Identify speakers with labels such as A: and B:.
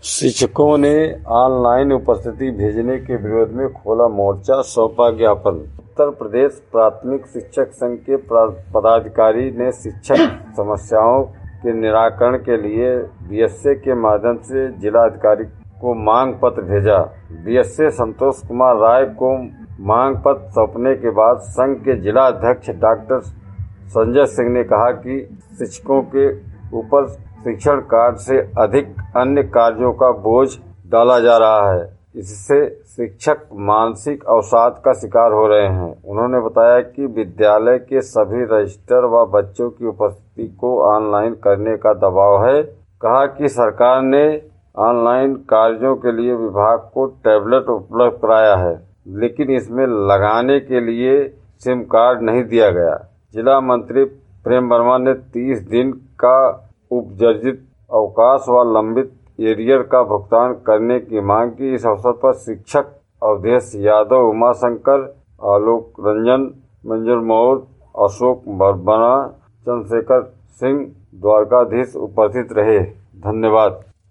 A: शिक्षकों ने ऑनलाइन उपस्थिति भेजने के विरोध में खोला मोर्चा, सौंपा ज्ञापन। उत्तर प्रदेश प्राथमिक शिक्षक संघ के पदाधिकारी ने शिक्षक समस्याओं के निराकरण के लिए बीएसए के माध्यम से जिलाधिकारी को मांग पत्र भेजा। बीएसए संतोष कुमार राय को मांग पत्र सौंपने के बाद संघ के जिला अध्यक्ष डॉक्टर संजय सिंह ने कहा कि शिक्षकों के ऊपर शिक्षण कार्य से अधिक अन्य कार्यों का बोझ डाला जा रहा है। इससे शिक्षक मानसिक अवसाद का शिकार हो रहे हैं। उन्होंने बताया कि विद्यालय के सभी रजिस्टर व बच्चों की उपस्थिति को ऑनलाइन करने का दबाव है। कहा कि सरकार ने ऑनलाइन कार्यों के लिए विभाग को टैबलेट उपलब्ध कराया है, लेकिन इसमें लगाने के लिए सिम कार्ड नहीं दिया गया। जिला मंत्री प्रेम वर्मा ने 30 दिन का उपजर्जित अवकाश व लंबित एरियर का भुगतान करने की मांग की। इस अवसर पर शिक्षक अवधेश यादव, उमाशंकर, आलोक रंजन, मंजूर मौर्य, अशोक वर्मा, चंद्रशेखर सिंह, द्वारकाधीश उपस्थित रहे। धन्यवाद।